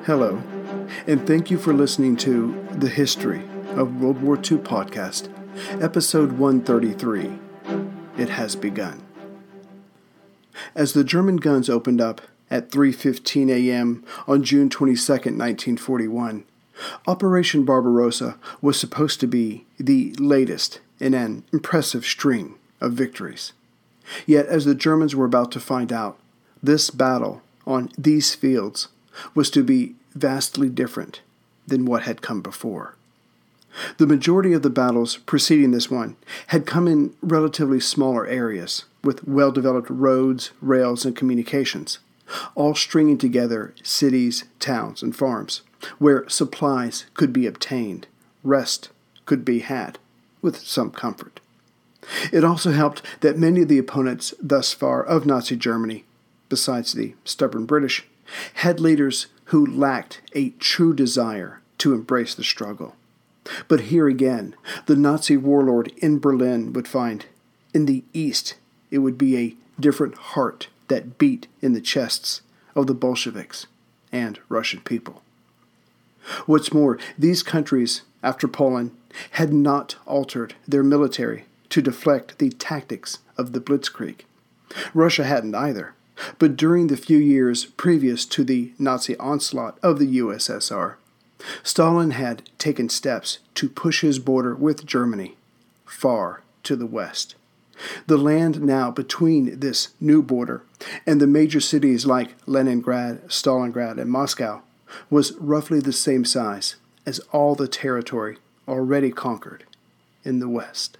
Hello, and thank you for listening to The History of World War II podcast, episode 133. It has begun. As the German guns opened up at 3:15 a.m. on June 22, 1941, Operation Barbarossa was supposed to be the latest in an impressive string of victories. Yet, as the Germans were about to find out, this battle on these fields was to be vastly different than what had come before. The majority of the battles preceding this one had come in relatively smaller areas, with well-developed roads, rails, and communications, all stringing together cities, towns, and farms, where supplies could be obtained, rest could be had, with some comfort. It also helped that many of the opponents thus far of Nazi Germany, besides the stubborn British, had leaders who lacked a true desire to embrace the struggle. But here again, the Nazi warlord in Berlin would find, in the East, it would be a different heart that beat in the chests of the Bolsheviks and Russian people. What's more, these countries, after Poland, had not altered their military to deflect the tactics of the Blitzkrieg. Russia hadn't either. But during the few years previous to the Nazi onslaught of the USSR, Stalin had taken steps to push his border with Germany far to the west. The land now between this new border and the major cities like Leningrad, Stalingrad, and Moscow was roughly the same size as all the territory already conquered in the west.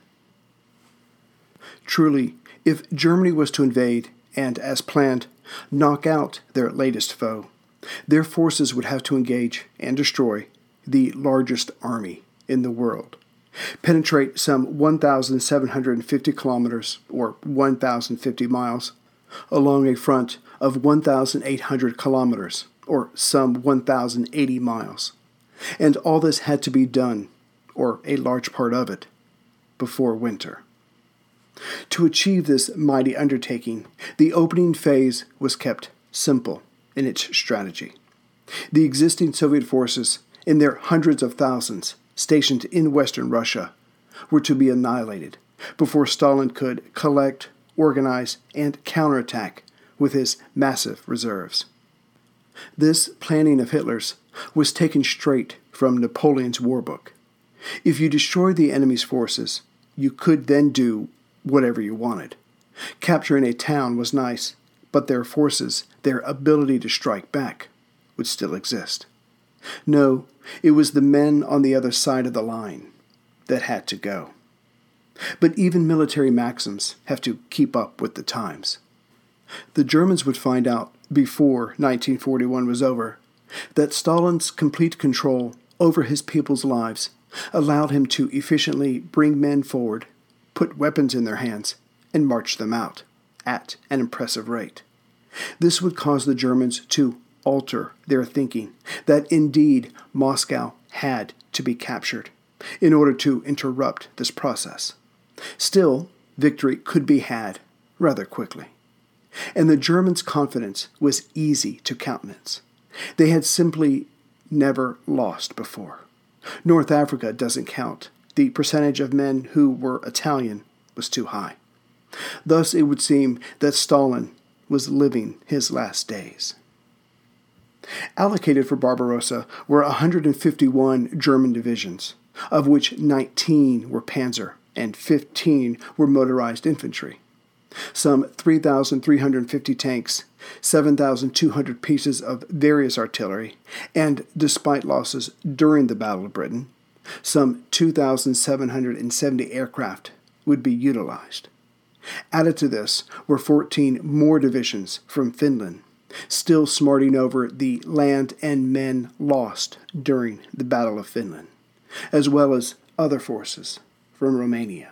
Truly, if Germany was to invade and, as planned, knock out their latest foe, their forces would have to engage and destroy the largest army in the world, penetrate some 1,750 kilometers, or 1,050 miles, along a front of 1,800 kilometers, or some 1,080 miles. And all this had to be done, or a large part of it, before winter. To achieve this mighty undertaking, the opening phase was kept simple in its strategy. The existing Soviet forces, in their hundreds of thousands stationed in western Russia, were to be annihilated before Stalin could collect, organize, and counterattack with his massive reserves. This planning of Hitler's was taken straight from Napoleon's war book. If you destroyed the enemy's forces, you could then do whatever you wanted. Capturing a town was nice, but their forces, their ability to strike back, would still exist. No, it was the men on the other side of the line that had to go. But even military maxims have to keep up with the times. The Germans would find out before 1941 was over that Stalin's complete control over his people's lives allowed him to efficiently bring men forward, put weapons in their hands, and march them out at an impressive rate. This would cause the Germans to alter their thinking that indeed Moscow had to be captured in order to interrupt this process. Still, victory could be had rather quickly. And the Germans' confidence was easy to countenance. They had simply never lost before. North Africa doesn't count. The percentage of men who were Italian was too high. Thus, it would seem that Stalin was living his last days. Allocated for Barbarossa were 151 German divisions, of which 19 were panzer and 15 were motorized infantry. Some 3,350 tanks, 7,200 pieces of various artillery, and, despite losses during the Battle of Britain, some 2,770 aircraft would be utilized. Added to this were 14 more divisions from Finland, still smarting over the land and men lost during the Battle of Finland, as well as other forces from Romania.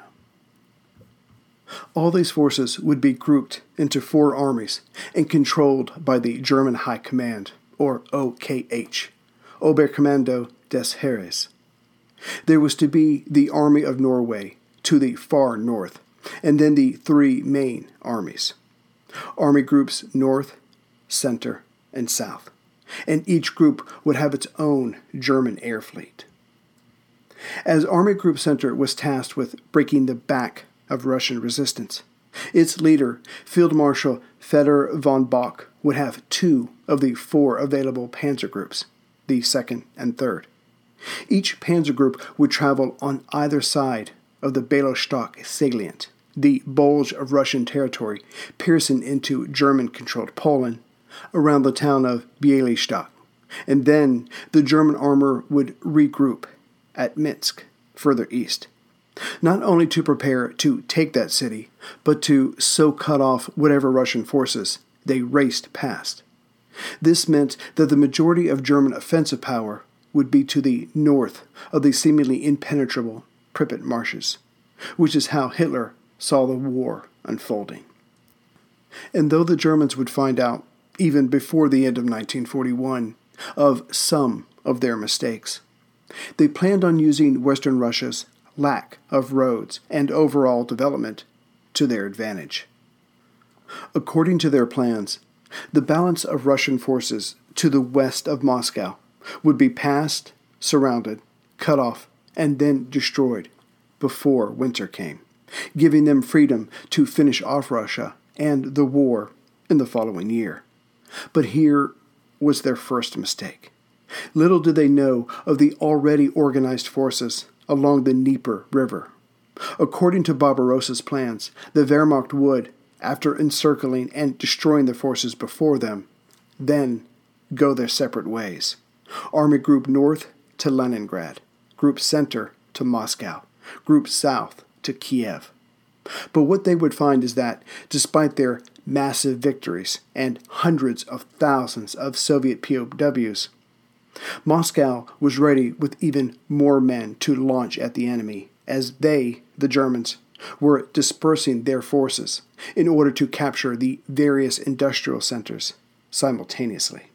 All these forces would be grouped into 4 armies and controlled by the German High Command, or OKH, Oberkommando des Heeres. There was to be the Army of Norway to the far north, and then the 3 main armies. Army groups north, center, and south. and each group would have its own German air fleet. As Army Group Center was tasked with breaking the back of Russian resistance, its leader, Field Marshal Fedor von Bock, would have 2 of the 4 available panzer groups, the 2nd and 3rd. Each panzer group would travel on either side of the Białystok salient, the bulge of Russian territory piercing into German-controlled Poland, around the town of Białystok, and then the German armor would regroup at Minsk, further east, not only to prepare to take that city, but to so cut off whatever Russian forces they raced past. This meant that the majority of German offensive power would be to the north of the seemingly impenetrable Pripyat marshes, which is how Hitler saw the war unfolding. And though the Germans would find out, even before the end of 1941, of some of their mistakes, they planned on using Western Russia's lack of roads and overall development to their advantage. According to their plans, the balance of Russian forces to the west of Moscow would be passed, surrounded, cut off, and then destroyed before winter came, giving them freedom to finish off Russia and the war in the following year. But here was their first mistake. Little did they know of the already organized forces along the Dnieper River. According to Barbarossa's plans, the Wehrmacht would, after encircling and destroying the forces before them, then go their separate ways. Army Group North to Leningrad, Group Center to Moscow, Group South to Kiev. But what they would find is that, despite their massive victories and hundreds of thousands of Soviet POWs, Moscow was ready with even more men to launch at the enemy, as they, the Germans, were dispersing their forces in order to capture the various industrial centers simultaneously.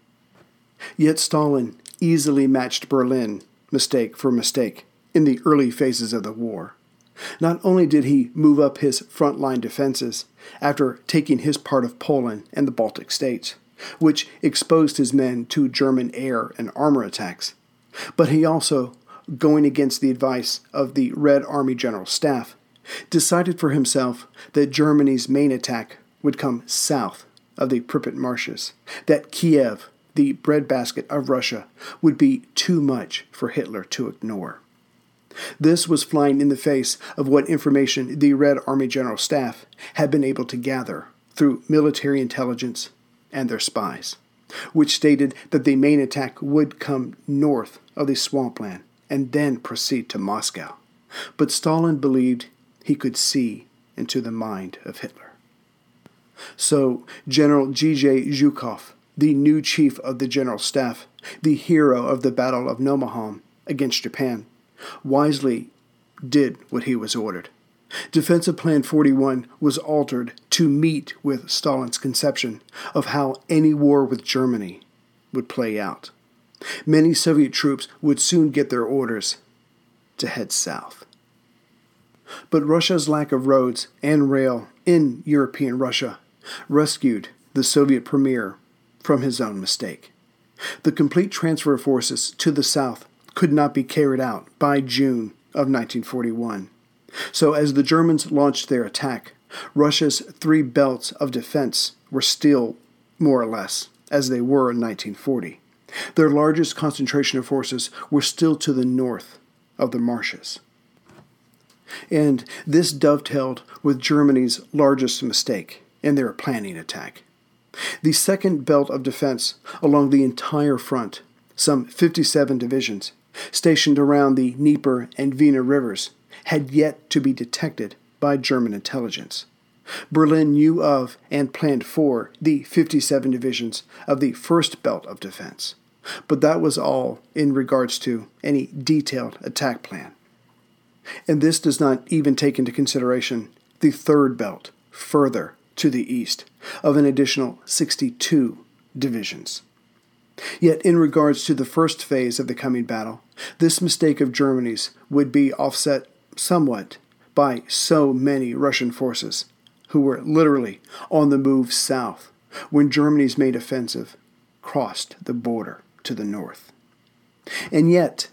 Yet Stalin easily matched Berlin, mistake for mistake, in the early phases of the war. Not only did he move up his frontline defenses after taking his part of Poland and the Baltic states, which exposed his men to German air and armor attacks, but he also, going against the advice of the Red Army General Staff, decided for himself that Germany's main attack would come south of the Pripyat marshes, that Kiev, the breadbasket of Russia, would be too much for Hitler to ignore. This was flying in the face of what information the Red Army General Staff had been able to gather through military intelligence and their spies, which stated that the main attack would come north of the swampland and then proceed to Moscow. But Stalin believed he could see into the mind of Hitler. So General G.J. Zhukov, the new chief of the General Staff, the hero of the Battle of Nomonhan against Japan, wisely did what he was ordered. Defensive Plan 41 was altered to meet with Stalin's conception of how any war with Germany would play out. Many Soviet troops would soon get their orders to head south. But Russia's lack of roads and rail in European Russia rescued the Soviet premier from his own mistake. The complete transfer of forces to the south could not be carried out by June of 1941. So as the Germans launched their attack, Russia's 3 belts of defense were still, more or less, as they were in 1940. Their largest concentration of forces were still to the north of the marshes. And this dovetailed with Germany's largest mistake in their planning attack. The second belt of defense along the entire front, some 57 divisions, stationed around the Dnieper and Vina rivers, had yet to be detected by German intelligence. Berlin knew of and planned for the 57 divisions of the first belt of defense, but that was all in regards to any detailed attack plan. And this does not even take into consideration the third belt, further to the east, of an additional 62 divisions. Yet in regards to the first phase of the coming battle, this mistake of Germany's would be offset somewhat by so many Russian forces who were literally on the move south when Germany's main offensive crossed the border to the north. And yet,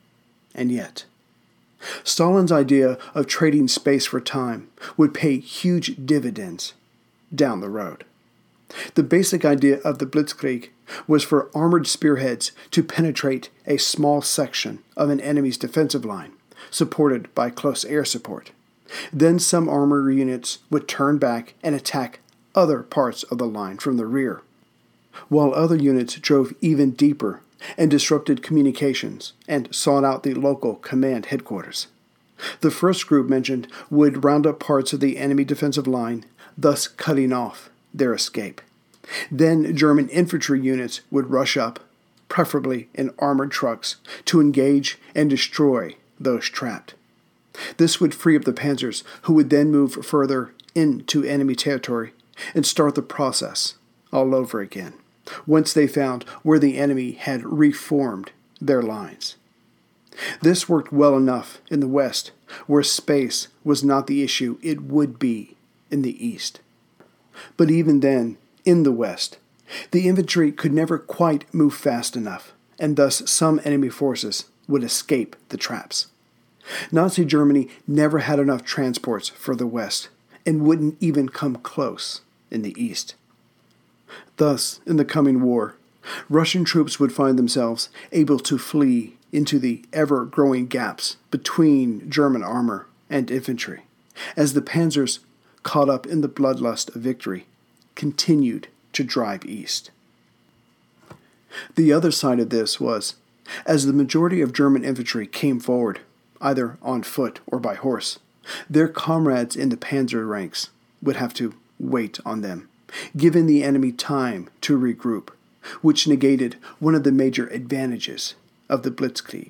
Stalin's idea of trading space for time would pay huge dividends down the road. The basic idea of the Blitzkrieg was for armored spearheads to penetrate a small section of an enemy's defensive line, supported by close air support. Then some armor units would turn back and attack other parts of the line from the rear, while other units drove even deeper and disrupted communications and sought out the local command headquarters. The first group mentioned would round up parts of the enemy defensive line, thus cutting off their escape. Then German infantry units would rush up, preferably in armored trucks, to engage and destroy those trapped. This would free up the panzers, who would then move further into enemy territory and start the process all over again, once they found where the enemy had reformed their lines. This worked well enough in the West, where space was not the issue it would be in the East. But even then, in the West, the infantry could never quite move fast enough, and thus some enemy forces would escape the traps. Nazi Germany never had enough transports for the West, and wouldn't even come close in the East. Thus, in the coming war, Russian troops would find themselves able to flee into the ever-growing gaps between German armor and infantry, as the panzers, caught up in the bloodlust of victory, continued to drive east. The other side of this was, as the majority of German infantry came forward, either on foot or by horse, their comrades in the panzer ranks would have to wait on them, giving the enemy time to regroup, which negated one of the major advantages of the Blitzkrieg.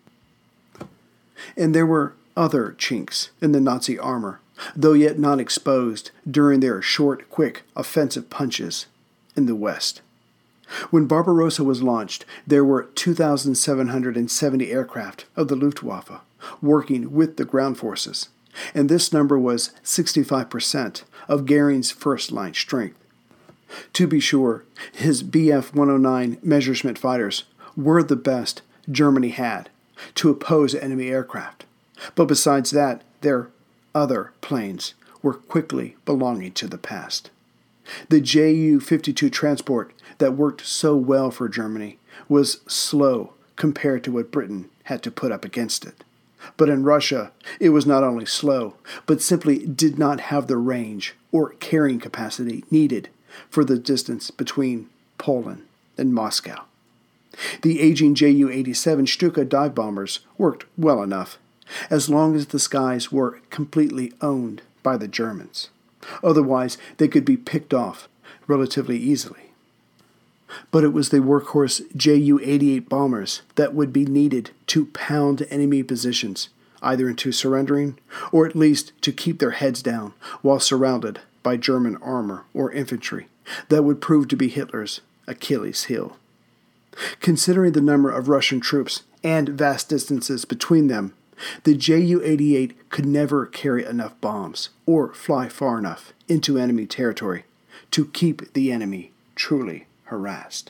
And there were other chinks in the Nazi armor, though yet not exposed during their short, quick, offensive punches in the West. When Barbarossa was launched, there were 2,770 aircraft of the Luftwaffe working with the ground forces, and this number was 65% of Goering's first-line strength. To be sure, his Bf-109 Messerschmitt fighters were the best Germany had to oppose enemy aircraft, but besides that, their other planes were quickly belonging to the past. The Ju-52 transport that worked so well for Germany was slow compared to what Britain had to put up against it. But in Russia, it was not only slow, but simply did not have the range or carrying capacity needed for the distance between Poland and Moscow. The aging Ju-87 Stuka dive bombers worked well enough, as long as the skies were completely owned by the Germans. Otherwise, they could be picked off relatively easily. But it was the workhorse Ju-88 bombers that would be needed to pound enemy positions, either into surrendering or at least to keep their heads down while surrounded by German armor or infantry, that would prove to be Hitler's Achilles heel. Considering the number of Russian troops and vast distances between them, the Ju-88 could never carry enough bombs or fly far enough into enemy territory to keep the enemy truly harassed.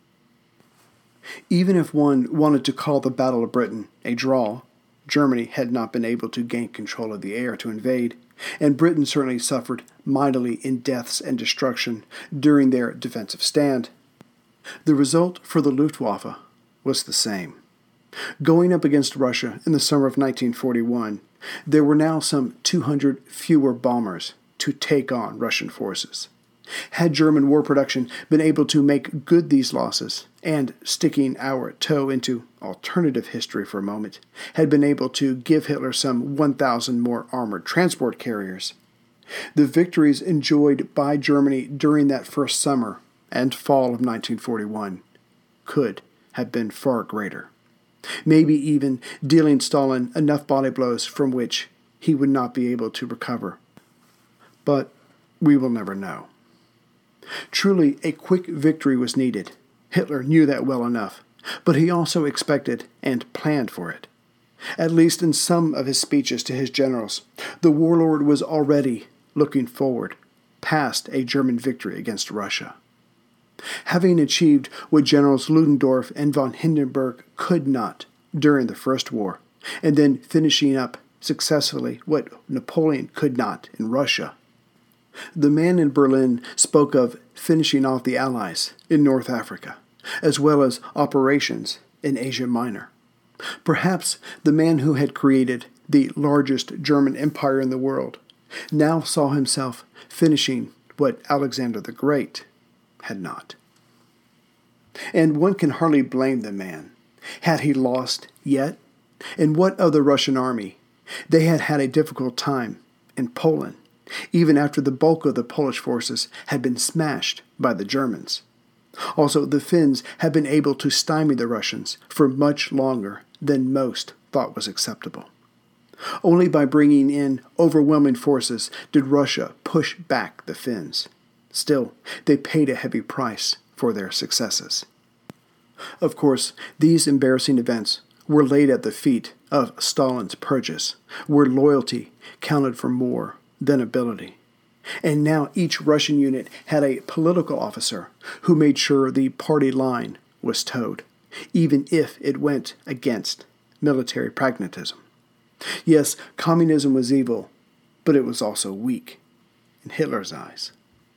Even if one wanted to call the Battle of Britain a draw, Germany had not been able to gain control of the air to invade, and Britain certainly suffered mightily in deaths and destruction during their defensive stand. The result for the Luftwaffe was the same. Going up against Russia in the summer of 1941, there were now some 200 fewer bombers to take on Russian forces. Had German war production been able to make good these losses, and, sticking our toe into alternative history for a moment, had been able to give Hitler some 1,000 more armored transport carriers, the victories enjoyed by Germany during that first summer and fall of 1941 could have been far greater, maybe even dealing Stalin enough body blows from which he would not be able to recover. But we will never know. Truly, a quick victory was needed. Hitler knew that well enough, but he also expected and planned for it. At least in some of his speeches to his generals, the warlord was already looking forward, past a German victory against Russia. Having achieved what Generals Ludendorff and von Hindenburg could not during the First War, and then finishing up successfully what Napoleon could not in Russia, the man in Berlin spoke of finishing off the Allies in North Africa, as well as operations in Asia Minor. Perhaps the man who had created the largest German empire in the world now saw himself finishing what Alexander the Great had not. And one can hardly blame the man. Had he lost yet? And what of the Russian army? They had had a difficult time in Poland, even after the bulk of the Polish forces had been smashed by the Germans. Also, the Finns had been able to stymie the Russians for much longer than most thought was acceptable. Only by bringing in overwhelming forces did Russia push back the Finns. Still, they paid a heavy price for their successes. Of course, these embarrassing events were laid at the feet of Stalin's purges, where loyalty counted for more than ability. And now each Russian unit had a political officer who made sure the party line was towed, even if it went against military pragmatism. Yes, communism was evil, but it was also weak in Hitler's eyes.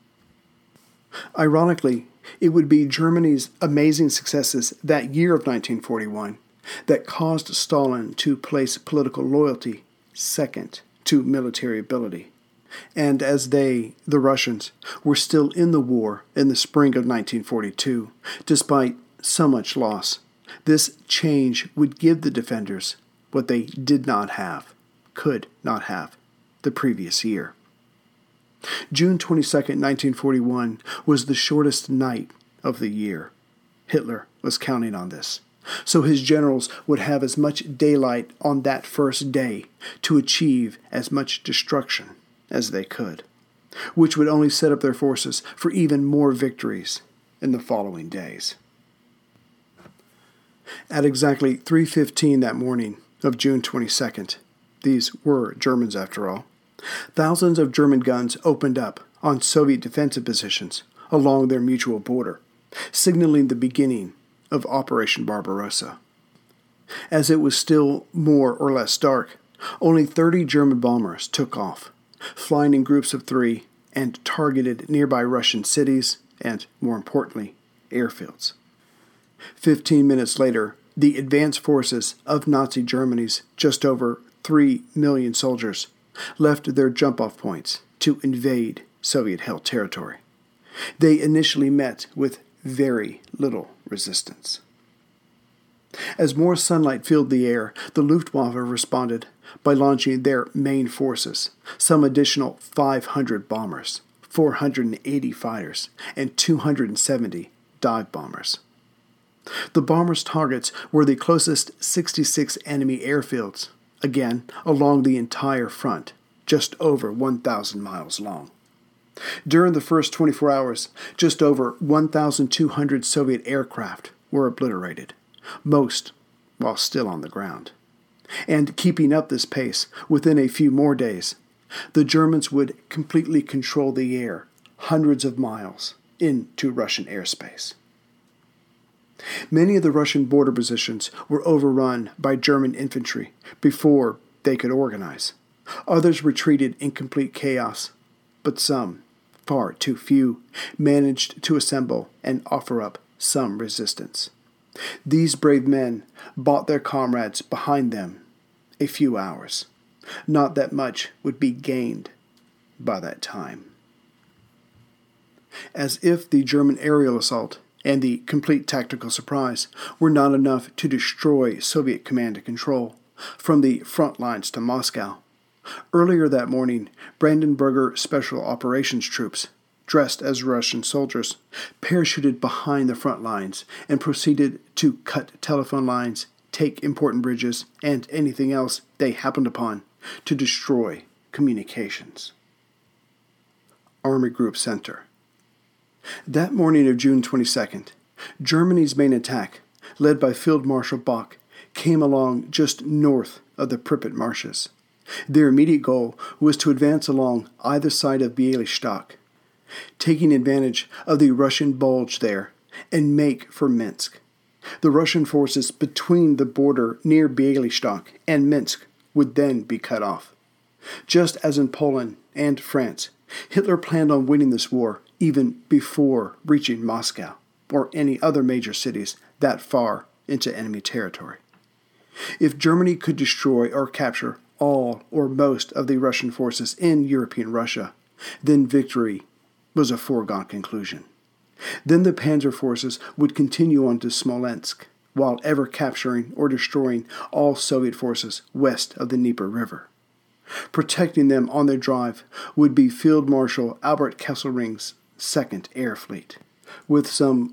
Ironically, it would be Germany's amazing successes that year of 1941 that caused Stalin to place political loyalty second to military ability. And as they, the Russians, were still in the war in the spring of 1942, despite so much loss, this change would give the defenders what they did not have, could not have, the previous year. June 22, 1941 was the shortest night of the year. Hitler was counting on this, so his generals would have as much daylight on that first day to achieve as much destruction as they could, which would only set up their forces for even more victories in the following days. At exactly 3:15 that morning of June 22nd, these were Germans after all, thousands of German guns opened up on Soviet defensive positions along their mutual border, signaling the beginning of Operation Barbarossa. As it was still more or less dark, only 30 German bombers took off, flying in groups of 3 and targeted nearby Russian cities and, more importantly, airfields. 15 minutes later, the advance forces of Nazi Germany's just over 3 million soldiers left their jump-off points to invade Soviet-held territory. They initially met with very little resistance. As more sunlight filled the air, the Luftwaffe responded by launching their main forces, some additional 500 bombers, 480 fighters, and 270 dive bombers. The bombers' targets were the closest 66 enemy airfields, again along the entire front, just over 1,000 miles long. During the first 24 hours, just over 1,200 Soviet aircraft were obliterated, most while still on the ground. And keeping up this pace, within a few more days, the Germans would completely control the air hundreds of miles into Russian airspace. Many of the Russian border positions were overrun by German infantry before they could organize. Others retreated in complete chaos, but some, far too few, managed to assemble and offer up some resistance. These brave men brought their comrades behind them a few hours. Not that much would be gained by that time. As if the German aerial assault and the complete tactical surprise were not enough to destroy Soviet command and control from the front lines to Moscow, earlier that morning, Brandenburger Special Operations troops, dressed as Russian soldiers, parachuted behind the front lines and proceeded to cut telephone lines, take important bridges, and anything else they happened upon to destroy communications. Army Group Center. That morning of June 22nd, Germany's main attack, led by Field Marshal Bock, came along just north of the Pripyat marshes. Their immediate goal was to advance along either side of Bialystok, taking advantage of the Russian bulge there, and make for Minsk. The Russian forces between the border near Bialystok and Minsk would then be cut off. Just as in Poland and France, Hitler planned on winning this war even before reaching Moscow or any other major cities that far into enemy territory. If Germany could destroy or capture all or most of the Russian forces in European Russia, then victory was a foregone conclusion. Then the Panzer forces would continue on to Smolensk, while ever capturing or destroying all Soviet forces west of the Dnieper River. Protecting them on their drive would be Field Marshal Albert Kesselring's Second Air Fleet, with some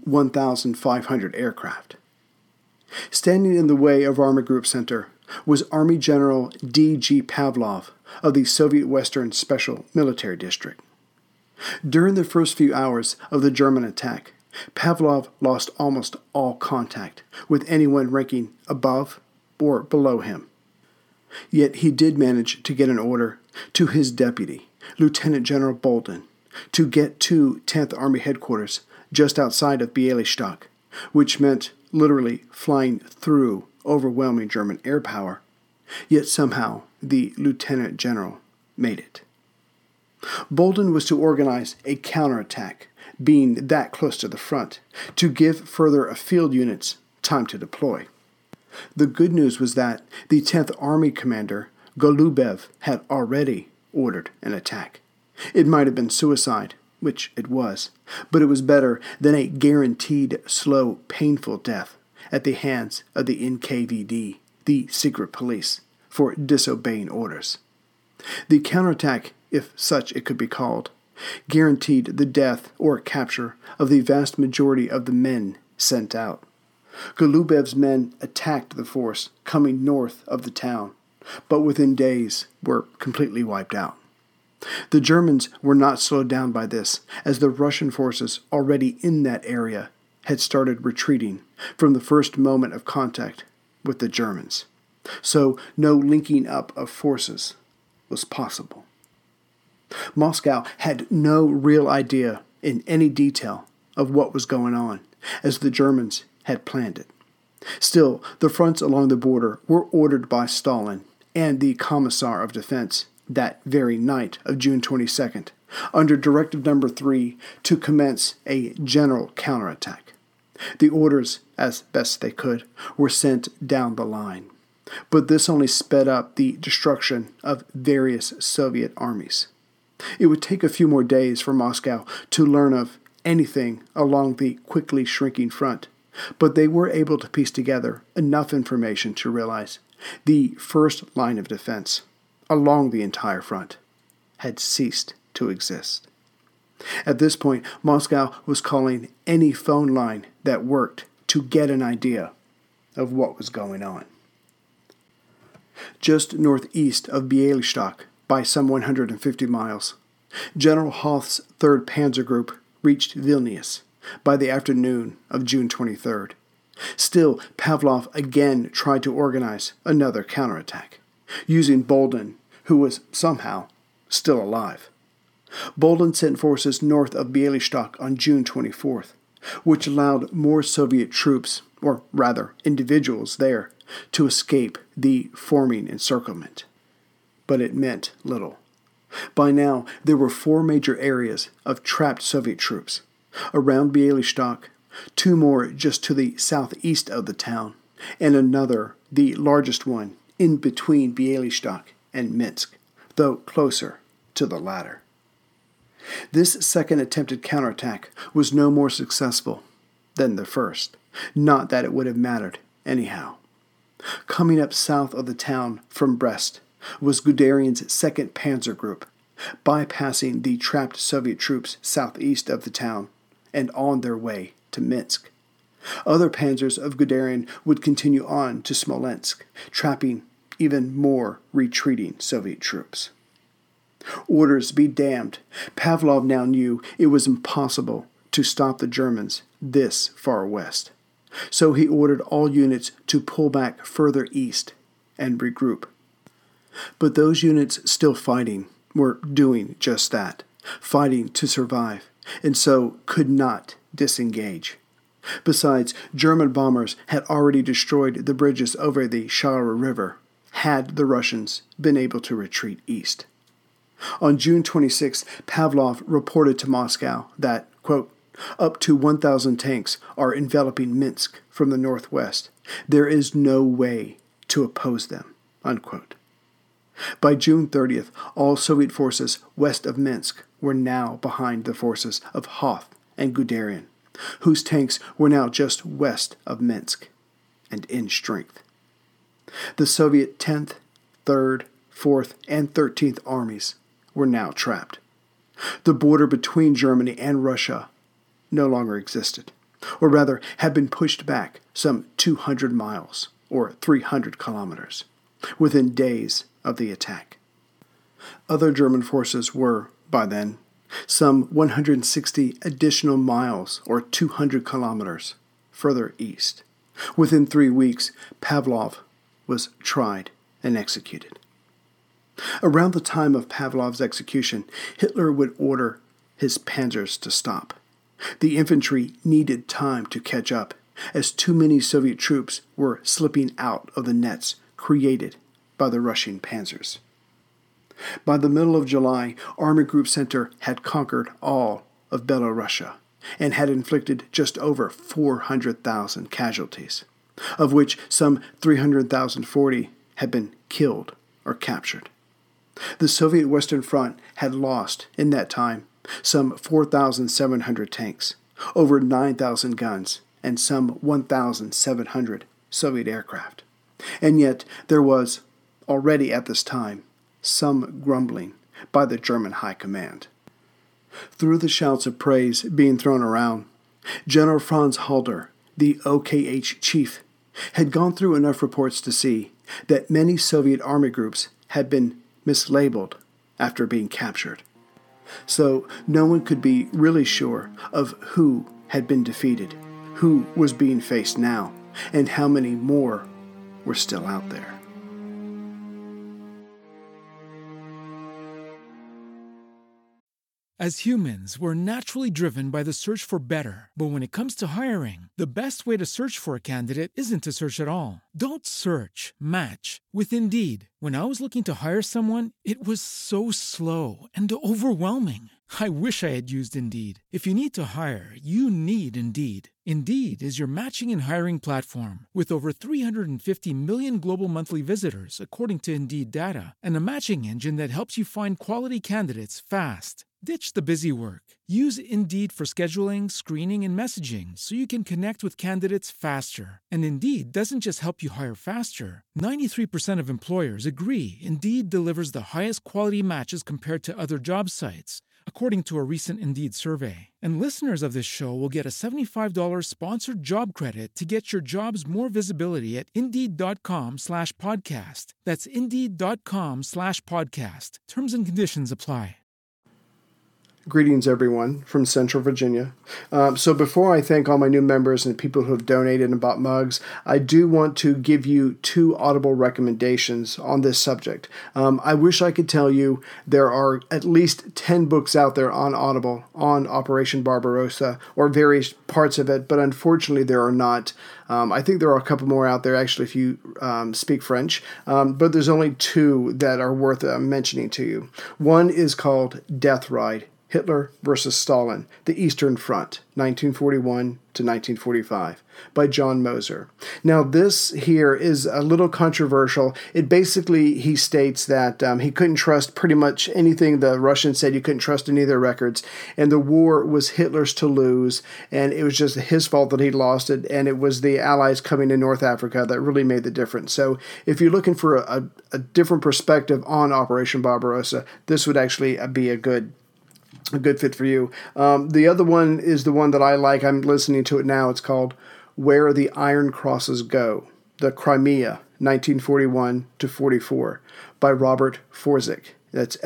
1,500 aircraft. Standing in the way of Army Group Center was Army General D.G. Pavlov of the Soviet Western Special Military District. During the first few hours of the German attack, Pavlov lost almost all contact with anyone ranking above or below him. Yet he did manage to get an order to his deputy, Lieutenant General Bolden, to get to 10th Army Headquarters just outside of Bialystok, which meant literally flying through overwhelming German air power. Yet somehow the Lieutenant General made it. Bolden was to organize a counterattack, being that close to the front, to give further field units time to deploy. The good news was that the 10th Army commander, Golubev, had already ordered an attack. It might have been suicide, which it was, but it was better than a guaranteed slow, painful death at the hands of the NKVD, the secret police, for disobeying orders. The counterattack, if such it could be called, guaranteed the death or capture of the vast majority of the men sent out. Golubev's men attacked the force coming north of the town, but within days were completely wiped out. The Germans were not slowed down by this, as the Russian forces already in that area had started retreating from the first moment of contact with the Germans. So no linking up of forces was possible. Moscow had no real idea in any detail of what was going on, as the Germans had planned it. Still, the fronts along the border were ordered by Stalin and the Commissar of Defense that very night of June 22nd, under Directive Number 3, to commence a general counterattack. The orders, as best they could, were sent down the line, but this only sped up the destruction of various Soviet armies. It would take a few more days for Moscow to learn of anything along the quickly shrinking front, but they were able to piece together enough information to realize the first line of defense along the entire front had ceased to exist. At this point, Moscow was calling any phone line that worked to get an idea of what was going on. Just northeast of Bialystok, by some 150 miles, General Hoth's 3rd Panzer Group reached Vilnius by the afternoon of June 23rd. Still, Pavlov again tried to organize another counterattack, using Bolden, who was somehow still alive. Bolden sent forces north of Bialystok on June 24th, which allowed more Soviet troops, or rather individuals there, to escape the forming encirclement. But it meant little. By now, there were 4 major areas of trapped Soviet troops. Around Bialystok, 2 more just to the southeast of the town, and another, the largest one, in between Bialystok and Minsk, though closer to the latter. This second attempted counterattack was no more successful than the first, not that it would have mattered anyhow. Coming up south of the town from Brest was Guderian's 2nd Panzer Group, bypassing the trapped Soviet troops southeast of the town and on their way to Minsk. Other panzers of Guderian would continue on to Smolensk, trapping even more retreating Soviet troops. Orders be damned. Pavlov now knew it was impossible to stop the Germans this far west. So he ordered all units to pull back further east and regroup. But those units still fighting were doing just that, fighting to survive, and so could not disengage. Besides, German bombers had already destroyed the bridges over the Shara River, had the Russians been able to retreat east. On June 26, Pavlov reported to Moscow that, quote, up to 1,000 tanks are enveloping Minsk from the northwest. There is no way to oppose them, unquote. By June 30th, all Soviet forces west of Minsk were now behind the forces of Hoth and Guderian, whose tanks were now just west of Minsk and in strength. The Soviet 10th, 3rd, 4th, and 13th armies were now trapped. The border between Germany and Russia no longer existed, or rather had been pushed back some 200 miles, or 300 kilometers, within days of the attack. Other German forces were, by then, some 160 additional miles, or 200 kilometers, further east. Within 3 weeks, Pavlov was tried and executed. Around the time of Pavlov's execution, Hitler would order his panzers to stop. The infantry needed time to catch up, as too many Soviet troops were slipping out of the nets created by the Russian panzers. By the middle of July, Army Group Center had conquered all of Belorussia and had inflicted just over 400,000 casualties, of which some 340 had been killed or captured. The Soviet Western Front had lost, in that time, some 4,700 tanks, over 9,000 guns, and some 1,700 Soviet aircraft. And yet there was, already at this time, some grumbling by the German High Command. Through the shouts of praise being thrown around, General Franz Halder, the OKH chief, had gone through enough reports to see that many Soviet army groups had been mislabeled after being captured. So no one could be really sure of who had been defeated, who was being faced now, and how many more were still out there. As humans, we're naturally driven by the search for better. But when it comes to hiring, the best way to search for a candidate isn't to search at all. Don't search, match with Indeed. When I was looking to hire someone, it was so slow and overwhelming. I wish I had used Indeed. If you need to hire, you need Indeed. Indeed is your matching and hiring platform with over 350 million global monthly visitors, according to Indeed data, and a matching engine that helps you find quality candidates fast. Ditch the busy work. Use Indeed for scheduling, screening, and messaging so you can connect with candidates faster. And Indeed doesn't just help you hire faster. 93% of employers agree Indeed delivers the highest quality matches compared to other job sites, according to a recent Indeed survey. And listeners of this show will get a $75 sponsored job credit to get your jobs more visibility at Indeed.com/podcast. That's Indeed.com/podcast. Terms and conditions apply. Greetings, everyone, from Central Virginia. So before I thank all my new members and people who have donated and bought mugs, I do want to give you 2 Audible recommendations on this subject. I wish I could tell you there are at least 10 books out there on Audible on Operation Barbarossa or various parts of it, but unfortunately there are not. I think there are a couple more out there, actually, if you speak French, but there's only 2 that are worth mentioning to you. One is called Death Ride: Hitler versus Stalin, The Eastern Front, 1941 to 1945, by John Moser. Now, this here is a little controversial. It basically, he states that he couldn't trust pretty much anything the Russians said. You couldn't trust any of their records, and the war was Hitler's to lose, and it was just his fault that he lost it, and it was the Allies coming to North Africa that really made the difference. So if you're looking for a different perspective on Operation Barbarossa, this would actually be a good fit for you. The other one is the one that I like. I'm listening to it now. It's called Where the Iron Crosses Go, The Crimea, 1941 to 44, by Robert Forzik. That's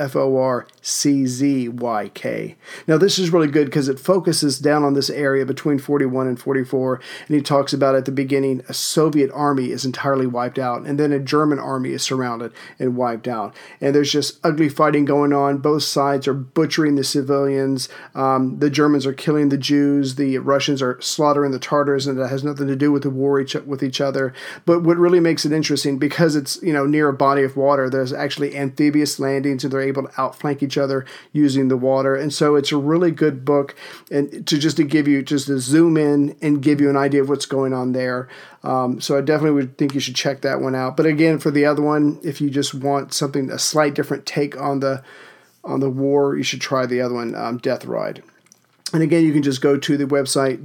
Forczzyk. Now, this is really good because it focuses down on this area between 41 and 44, and he talks about at the beginning a Soviet army is entirely wiped out, and then a German army is surrounded and wiped out. And there's just ugly fighting going on. Both sides are butchering the civilians. The Germans are killing the Jews. The Russians are slaughtering the Tartars, and that has nothing to do with the war with each other. But what really makes it interesting, because it's near a body of water, there's actually amphibious landings, and they're able to outflank each other using the water. And so it's a really good book, and to give you just a zoom in and give you an idea of what's going on there. So I definitely would think you should check that one out. But again, for the other one, if you just want something, a slight different take on the war, you should try the other one, Death Ride. And again, you can just go to the website,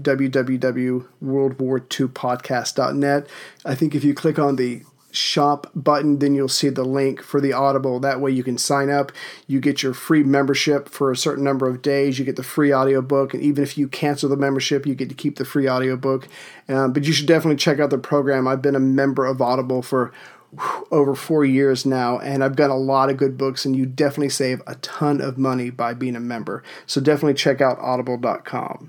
www.worldwar2podcast.net. I think if you click on the shop button, then you'll see the link for the Audible. That way you can sign up. You get your free membership for a certain number of days. You get the free audiobook. And even if you cancel the membership, you get to keep the free audiobook. But you should definitely check out the program. I've been a member of Audible for over 4 years now, and I've got a lot of good books, and you definitely save a ton of money by being a member. So definitely check out audible.com.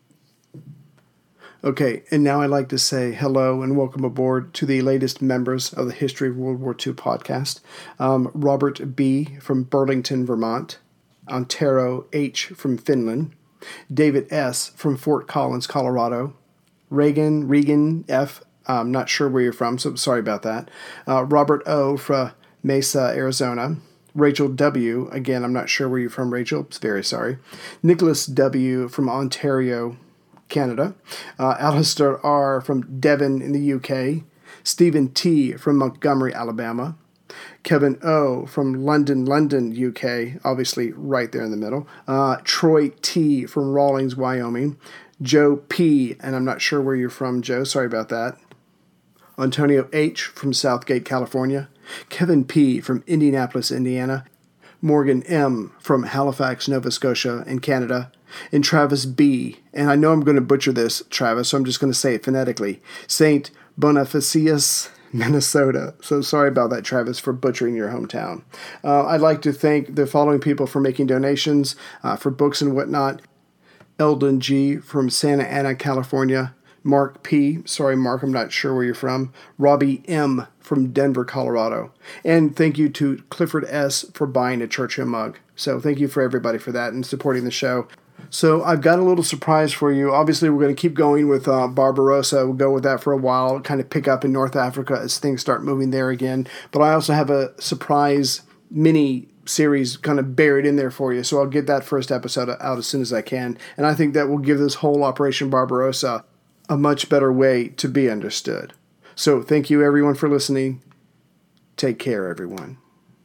Okay, and now I'd like to say hello and welcome aboard to the latest members of the History of World War II podcast. Robert B. from Burlington, Vermont. Antero H. from Finland. David S. from Fort Collins, Colorado. Regan F. I'm not sure where you're from, so sorry about that. Robert O. from Mesa, Arizona. Rachel W. Again, I'm not sure where you're from, Rachel. Very sorry. Nicholas W. from Ontario, Canada. Alistair R. from Devon in the UK. Stephen T. from Montgomery, Alabama. Kevin O. from London, UK, obviously right there in the middle. Troy T. from Rawlins, Wyoming. Joe P. and I'm not sure where you're from, Joe. Sorry about that. Antonio H. from Southgate, California. Kevin P. from Indianapolis, Indiana. Morgan M. from Halifax, Nova Scotia in Canada. And Travis B. And I know I'm going to butcher this, Travis, so I'm just going to say it phonetically. St. Bonifacius, Minnesota. So sorry about that, Travis, for butchering your hometown. I'd like to thank the following people for making donations for books and whatnot. Eldon G. from Santa Ana, California. Mark P. Sorry, Mark, I'm not sure where you're from. Robbie M. from Denver, Colorado. And thank you to Clifford S. for buying a Churchill mug. So thank you for everybody for that and supporting the show. So I've got a little surprise for you. Obviously, we're going to keep going with Barbarossa. We'll go with that for a while, kind of pick up in North Africa as things start moving there again. But I also have a surprise mini series kind of buried in there for you. So I'll get that first episode out as soon as I can. And I think that will give this whole Operation Barbarossa a much better way to be understood. So thank you everyone for listening. Take care, everyone.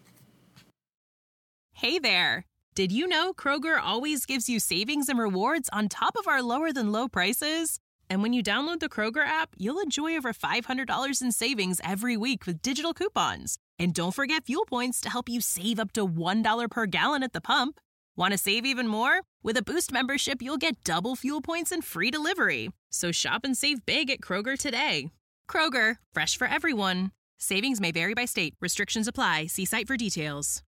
Hey there. Did you know Kroger always gives you savings and rewards on top of our lower than low prices? And when you download the Kroger app, you'll enjoy over $500 in savings every week with digital coupons. And don't forget fuel points to help you save up to $1 per gallon at the pump. Want to save even more? With a Boost membership, you'll get double fuel points and free delivery. So shop and save big at Kroger today. Kroger, fresh for everyone. Savings may vary by state. Restrictions apply. See site for details.